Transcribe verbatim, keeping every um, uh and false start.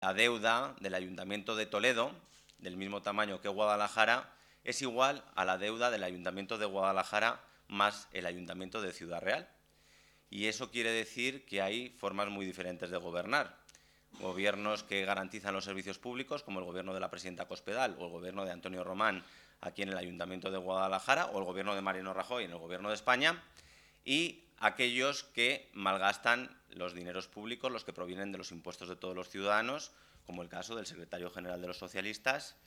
la deuda del Ayuntamiento de Toledo, del mismo tamaño que Guadalajara, es igual a la deuda del Ayuntamiento de Guadalajara más el Ayuntamiento de Ciudad Real. Y eso quiere decir que hay formas muy diferentes de gobernar. Gobiernos que garantizan los servicios públicos, como el gobierno de la presidenta Cospedal o el gobierno de Antonio Román aquí en el Ayuntamiento de Guadalajara, o el gobierno de Mariano Rajoy en el gobierno de España, y aquellos que malgastan los dineros públicos, los que provienen de los impuestos de todos los ciudadanos, como el caso del secretario general de los socialistas